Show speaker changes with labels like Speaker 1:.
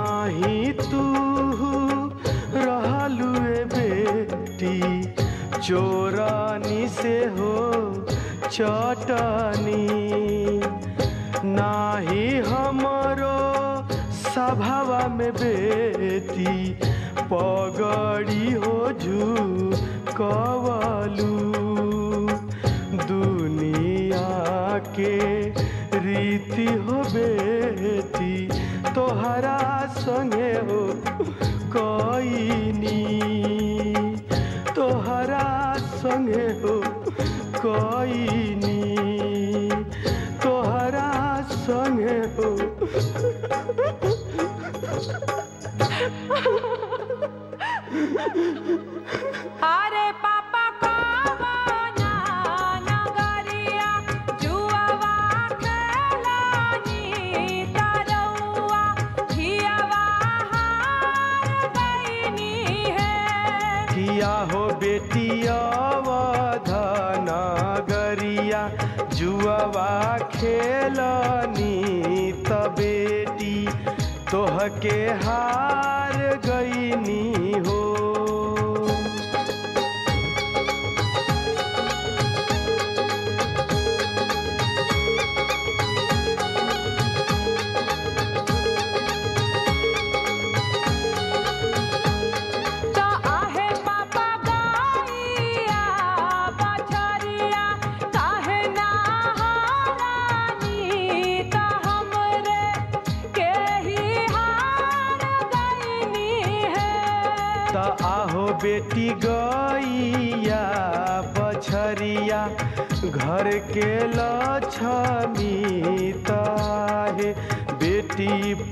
Speaker 1: नाही तू रहलू ए बेटी चोरानी से हो चटनी नाही हमरो सभावा में बेटी पगड़ी हो झुकवलू दुनिया के रीति हो बेटी तोहरा संगे हो कोईनी तोहरा संगे हो कोईनी तोहरा संगे हो
Speaker 2: अरे पापा कवना नगरिया जुआवा खेलानी तरौआ हियावा हार गईनी है
Speaker 1: किया हो बेटी अवध नगरिया जुआवा खेलनी त बेटी तोह के हार गईनी हो आहो बेटी गैया बछरिया घर के लक्ष्मी ताहे बेटी